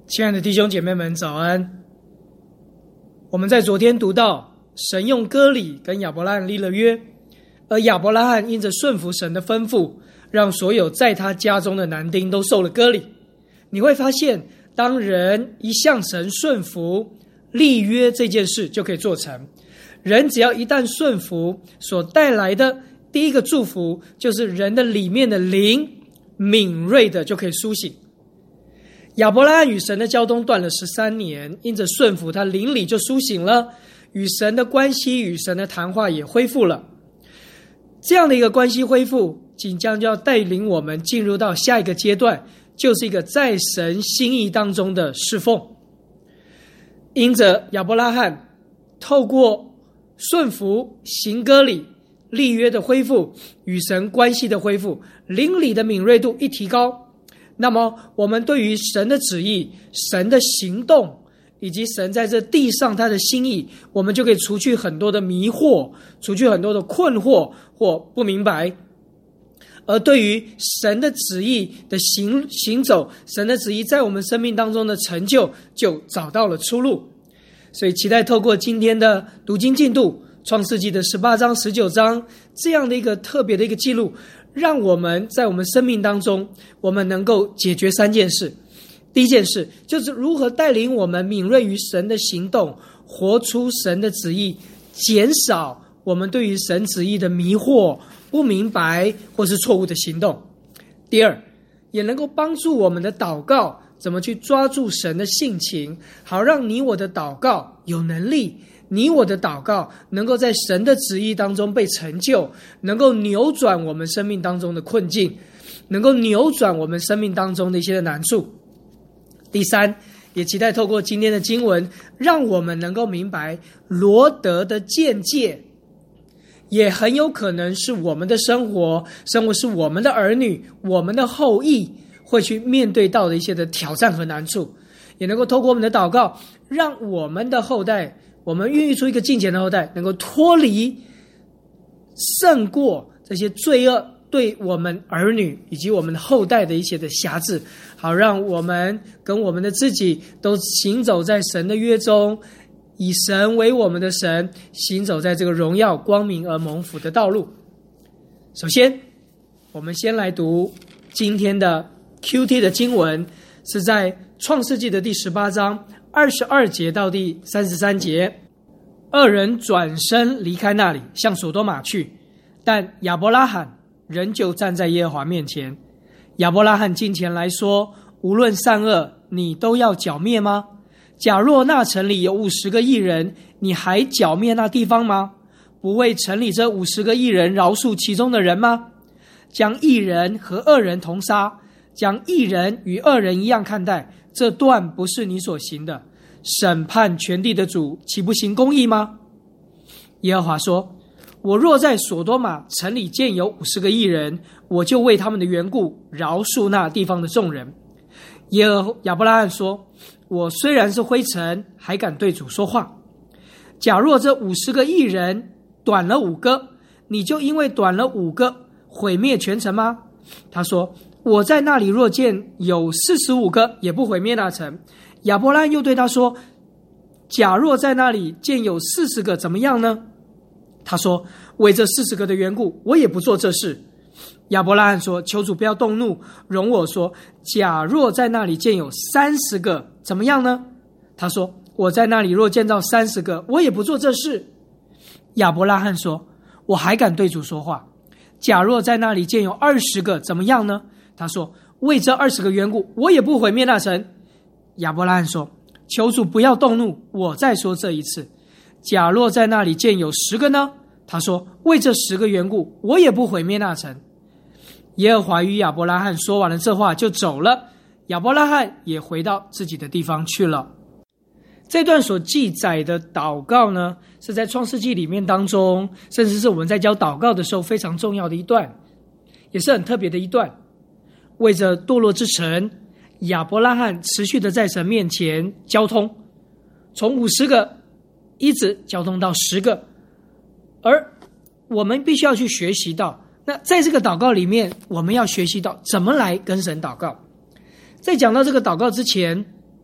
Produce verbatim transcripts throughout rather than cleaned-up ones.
亲爱的弟兄姐妹们，早安。我们在昨天读到，神用割礼跟亚伯拉罕立了约，而亚伯拉罕因着顺服神的吩咐，让所有在他家中的男丁都受了割礼。你会发现，当人一向神顺服，立约这件事就可以做成。人只要一旦顺服，所带来的第一个祝福，就是人的里面的灵敏锐的就可以苏醒。亚伯拉罕与神的交通断了十三年，因着顺服，他灵里就苏醒了，与神的关系、与神的谈话也恢复了。这样的一个关系恢复，即将就要带领我们进入到下一个阶段，就是一个在神心意当中的侍奉。因着亚伯拉罕透过顺服、行割礼、立约的恢复，与神关系的恢复，灵里的敏锐度一提高，那么我们对于神的旨意、神的行动，以及神在这地上他的心意，我们就可以除去很多的迷惑，除去很多的困惑或不明白。而对于神的旨意的行行走，神的旨意在我们生命当中的成就，就找到了出路。所以期待透过今天的读经进度，创世纪的十八章、十九章这样的一个特别的一个记录，让我们在我们生命当中，我们能够解决三件事。第一件事就是如何带领我们敏锐于神的行动，活出神的旨意，减少我们对于神旨意的迷惑、不明白或是错误的行动。第二，也能够帮助我们的祷告怎么去抓住神的性情，好让你我的祷告有能力，你我的祷告能够在神的旨意当中被成就，能够扭转我们生命当中的困境，能够扭转我们生命当中的一些的难处。第三，也期待透过今天的经文，让我们能够明白罗得的见解，也很有可能是我们的生活，生活是我们的儿女、我们的后裔会去面对到的一些的挑战和难处，也能够透过我们的祷告，让我们的后代，我们孕育出一个敬虔的后代，能够脱离胜过这些罪恶对我们儿女以及我们后代的一些的辖制，好让我们跟我们的自己都行走在神的约中，以神为我们的神，行走在这个荣耀光明而蒙福的道路。首先，我们先来读今天的 Q T 的经文，是在创世纪的第十八章二十二节到第三十三节。二人转身离开那里，向所多玛去，但亚伯拉罕仍旧站在耶和华面前。亚伯拉罕近前来说，无论善恶，你都要剿灭吗？假若那城里有五十个义人，你还剿灭那地方吗？不为城里这五十个义人饶恕其中的人吗？将义人和恶人同杀，将义人与恶人一样看待，这断不是你所行的。审判全地的主岂不行公义吗？耶和华说，我若在所多玛城里见有五十个义人，我就为他们的缘故饶恕那地方的众人。耶和亚伯拉罕说，我虽然是灰尘，还敢对主说话。假若这五十个义人短了五个，你就因为短了五个毁灭全城吗？他说，我在那里若见有四十五个，也不毁灭那城。亚伯拉罕又对他说，假若在那里见有四十个，怎么样呢？他说，为这四十个的缘故，我也不做这事。亚伯拉罕说，求主不要动怒，容我说，假若在那里见有三十个，怎么样呢？他说，我在那里若见到三十个，我也不做这事。亚伯拉罕说，我还敢对主说话。假若在那里见有二十个，怎么样呢？他说，为这二十个缘故，我也不毁灭那城。亚伯拉罕说，求主不要动怒，我再说这一次。假若在那里见有十个呢？他说，为这十个缘故，我也不毁灭那城。耶和华与亚伯拉罕说完了这话就走了，亚伯拉罕也回到自己的地方去了。这段所记载的祷告呢，是在创世纪里面当中，甚至是我们在教祷告的时候非常重要的一段，也是很特别的一段。为着堕落之城，亚伯拉罕持续的在神面前交通，从五十个一直交通到十个，而我们必须要去学习到，那在这个祷告里面，我们要学习到怎么来跟神祷告。在讲到这个祷告之前，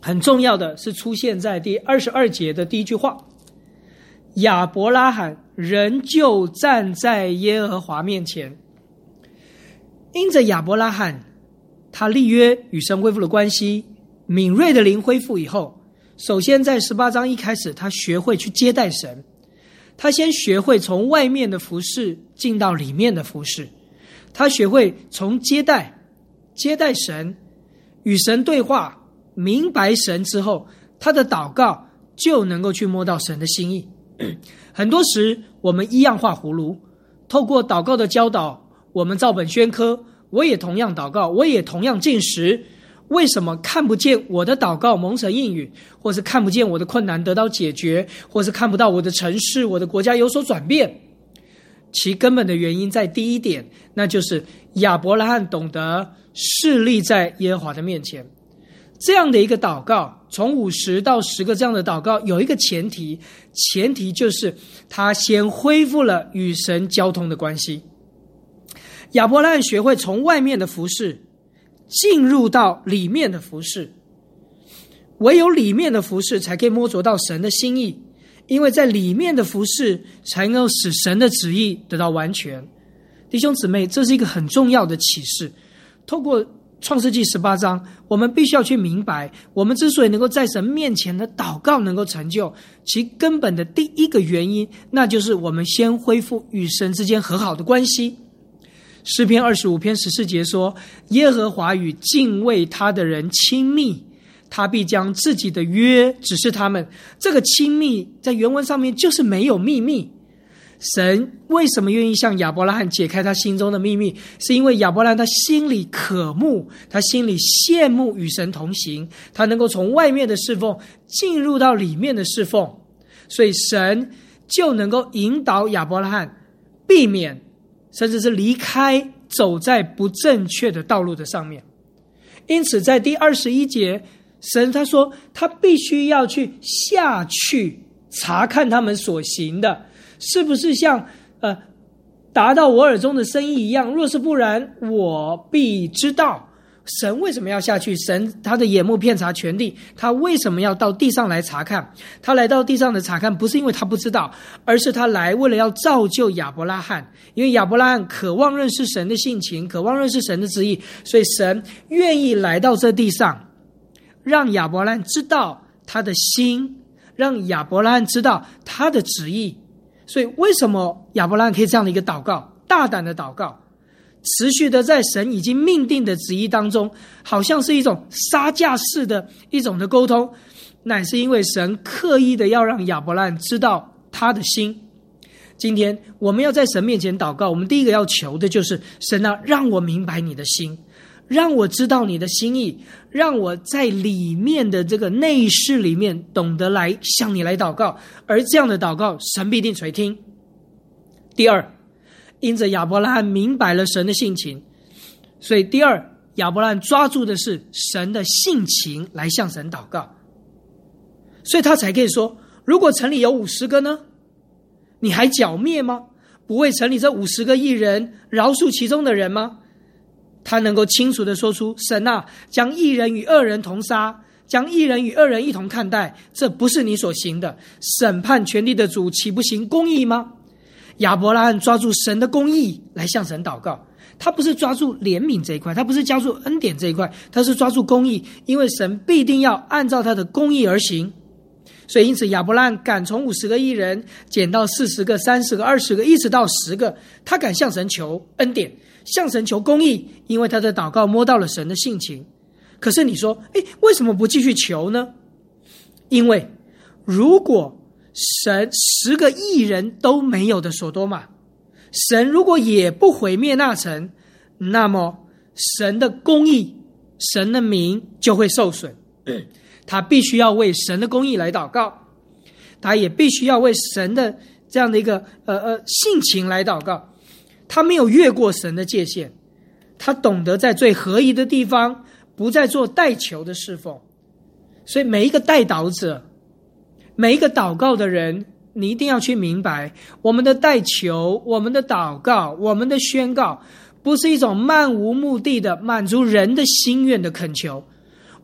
很重要的是出现在第二十二节的第一句话，亚伯拉罕仍旧站在耶和华面前。因着亚伯拉罕他立约与神恢复了关系，敏锐的灵恢复以后，首先在十八章一开始，他学会去接待神，他先学会从外面的服事进到里面的服事，他学会从接待接待神，与神对话，明白神之后，他的祷告就能够去摸到神的心意。很多时我们一样画葫芦，透过祷告的教导，我们照本宣科，我也同样祷告，我也同样禁食，为什么看不见我的祷告蒙神应允，或是看不见我的困难得到解决，或是看不到我的城市我的国家有所转变？其根本的原因在第一点，那就是亚伯拉罕懂得侍立在耶和华的面前。这样的一个祷告，从五十到十个这样的祷告，有一个前提，前提就是他先恢复了与神交通的关系。亚伯拉罕学会从外面的服事进入到里面的服事，唯有里面的服事才可以摸着到神的心意，因为在里面的服事才能够使神的旨意得到完全。弟兄姊妹，这是一个很重要的启示。透过创世纪十八章，我们必须要去明白，我们之所以能够在神面前的祷告能够成就，其根本的第一个原因，那就是我们先恢复与神之间和好的关系。诗篇二十五篇十四节说，耶和华与敬畏他的人亲密，他必将自己的约指示他们。这个亲密在原文上面就是没有秘密。神为什么愿意向亚伯拉罕解开他心中的秘密？是因为亚伯拉罕他心里渴慕，他心里羡慕与神同行，他能够从外面的侍奉进入到里面的侍奉，所以神就能够引导亚伯拉罕避免甚至是离开走在不正确的道路的上面。因此在第二十一节，神他说他必须要去下去查看他们所行的是不是像呃达到我耳中的声音一样，若是不然，我必知道。神为什么要下去？神他的眼目遍察全地，他为什么要到地上来查看？他来到地上的查看，不是因为他不知道，而是他来为了要造就亚伯拉罕。因为亚伯拉罕渴望认识神的性情，渴望认识神的旨意，所以神愿意来到这地上，让亚伯拉罕知道他的心，让亚伯拉罕知道他的旨意。所以为什么亚伯拉罕可以这样的一个祷告，大胆的祷告，持续的在神已经命定的旨意当中，好像是一种杀价式的一种的沟通，乃是因为神刻意的要让亚伯拉罕知道他的心。今天我们要在神面前祷告，我们第一个要求的就是神啊，让我明白你的心，让我知道你的心意，让我在里面的这个内室里面懂得来向你来祷告，而这样的祷告神必定垂听。第二，因着亚伯拉罕明白了神的性情，所以第二，亚伯拉罕抓住的是神的性情来向神祷告，所以他才可以说，如果城里有五十个呢，你还剿灭吗？不为城里这五十个义人饶恕其中的人吗？他能够清楚地说出，神啊，将义人与恶人同杀，将义人与恶人一同看待，这不是你所行的。审判全地的主岂不行公义吗？亚伯拉罕抓住神的公义来向神祷告，他不是抓住怜悯这一块，他不是抓住恩典这一块，他是抓住公义，因为神必定要按照他的公义而行。所以因此亚伯拉罕敢从五十个义人减到四十个、三十个、二十个，一直到十个，他敢向神求恩典，向神求公义，因为他的祷告摸到了神的性情。可是你说，诶，为什么不继续求呢？因为如果神十个义人都没有的所多玛，神如果也不毁灭那城，那么神的公义，神的名就会受损。他必须要为神的公义来祷告，他也必须要为神的这样的一个呃呃性情来祷告。他没有越过神的界限，他懂得在最合宜的地方不再做代求的侍奉。所以每一个代祷者，每一个祷告的人，你一定要去明白，我们的代求，我们的祷告，我们的宣告，不是一种漫无目的的满足人的心愿的恳求。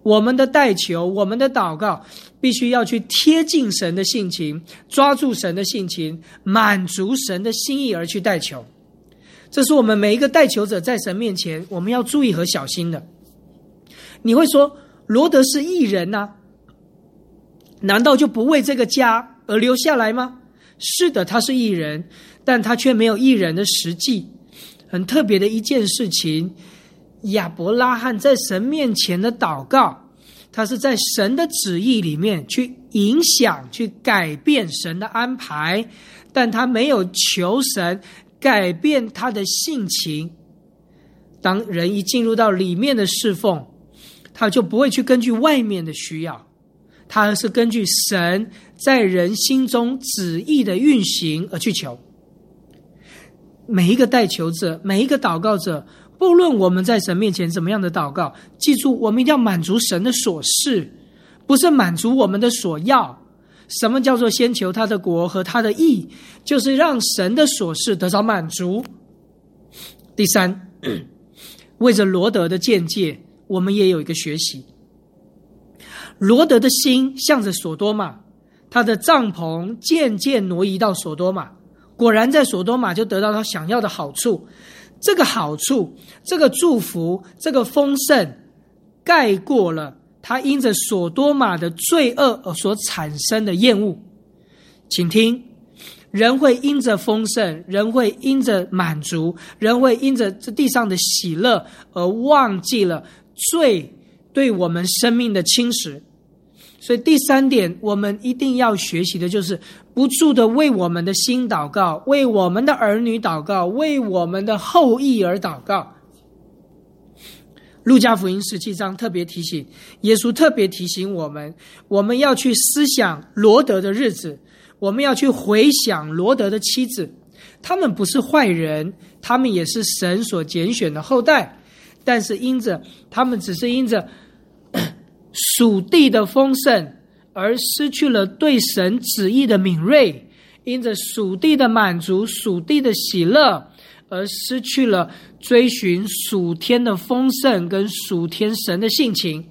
我们的代求，我们的祷告必须要去贴近神的性情，抓住神的性情，满足神的心意而去代求。这是我们每一个代求者在神面前我们要注意和小心的。你会说，罗得是义人啊，难道就不为这个家而留下来吗？是的，他是义人，但他却没有义人的实际。很特别的一件事情，亚伯拉罕在神面前的祷告，他是在神的旨意里面去影响、去改变神的安排，但他没有求神改变他的性情。当人一进入到里面的侍奉，他就不会去根据外面的需要，他是根据神在人心中旨意的运行而去求。每一个代求者，每一个祷告者，不论我们在神面前怎么样的祷告，记住我们一定要满足神的所事，不是满足我们的所要。什么叫做先求他的国和他的义？就是让神的所事得到满足。第三，为着罗得的见解，我们也有一个学习。罗得的心向着所多玛，他的帐篷渐渐挪移到所多玛，果然在所多玛就得到他想要的好处。这个好处，这个祝福，这个丰盛，盖过了他因着所多玛的罪恶而所产生的厌恶。请听，人会因着丰盛，人会因着满足，人会因着这地上的喜乐而忘记了罪对我们生命的侵蚀。所以第三点，我们一定要学习的就是不住的为我们的心祷告，为我们的儿女祷告，为我们的后裔而祷告。路加福音十七章特别提醒，耶稣特别提醒我们，我们要去思想罗得的日子，我们要去回想罗得的妻子，他们不是坏人，他们也是神所拣选的后代，但是因着他们只是因着属地的丰盛而失去了对神旨意的敏锐，因着属地的满足，属地的喜乐而失去了追寻属天的丰盛跟属天神的性情。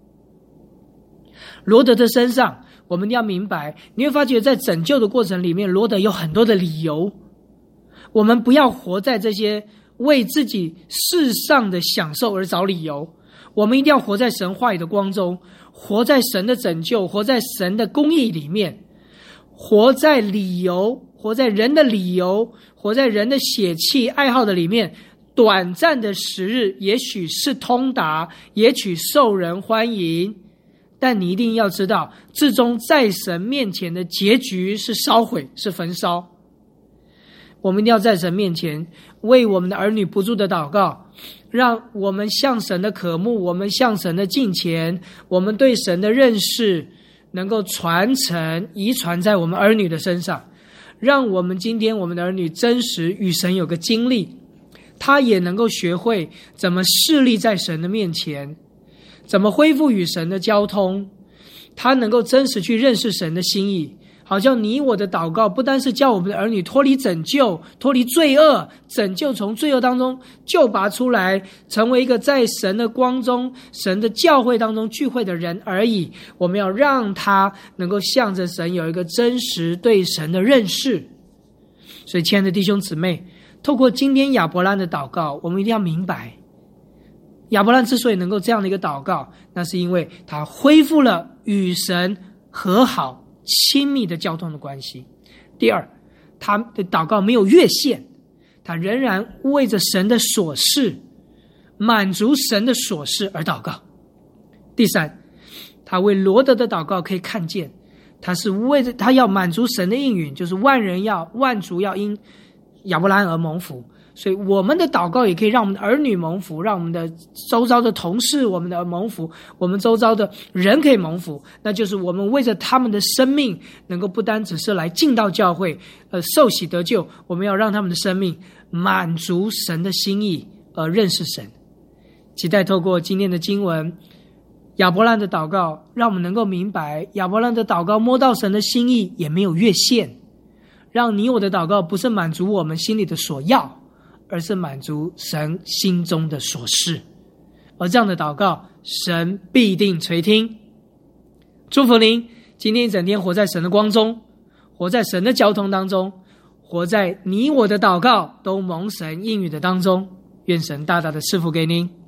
罗得的身上我们要明白，你会发觉在拯救的过程里面，罗得有很多的理由。我们不要活在这些为自己世上的享受而找理由，我们一定要活在神话语的光中，活在神的拯救，活在神的公义里面，活在理由，活在人的理由，活在人的血气爱好的里面。短暂的时日也许是通达，也许受人欢迎，但你一定要知道，至终在神面前的结局是烧毁，是焚烧。我们一定要在神面前为我们的儿女不住的祷告，让我们向神的渴慕，我们向神的敬虔，我们对神的认识能够传承遗传在我们儿女的身上，让我们今天我们的儿女真实与神有个经历，他也能够学会怎么侍立在神的面前，怎么恢复与神的交通，他能够真实去认识神的心意。好像你我的祷告不单是叫我们的儿女脱离拯救，脱离罪恶，拯救从罪恶当中救拔出来，成为一个在神的光中，神的教会当中聚会的人而已。我们要让他能够向着神有一个真实对神的认识。所以亲爱的弟兄姊妹，透过今天亚伯兰的祷告，我们一定要明白，亚伯兰之所以能够这样的一个祷告，那是因为他恢复了与神和好亲密的交通的关系。第二，他的祷告没有越线，他仍然为着神的所事，满足神的所事而祷告。第三，他为罗得的祷告可以看见，他是为着他要满足神的应允，就是万人要万族要因亚伯兰而蒙福。所以我们的祷告也可以让我们的儿女蒙福，让我们的周遭的同事我们的蒙福，我们周遭的人可以蒙福。那就是我们为着他们的生命能够不单只是来进到教会呃，受洗得救，我们要让他们的生命满足神的心意而认识神。期待透过今天的经文，亚伯兰的祷告让我们能够明白，亚伯兰的祷告摸到神的心意，也没有越线，让你我的祷告不是满足我们心里的所要，而是满足神心中的所事。而这样的祷告神必定垂听。祝福您今天一整天活在神的光中，活在神的交通当中，活在你我的祷告都蒙神应允的当中。愿神大大的赐福给您。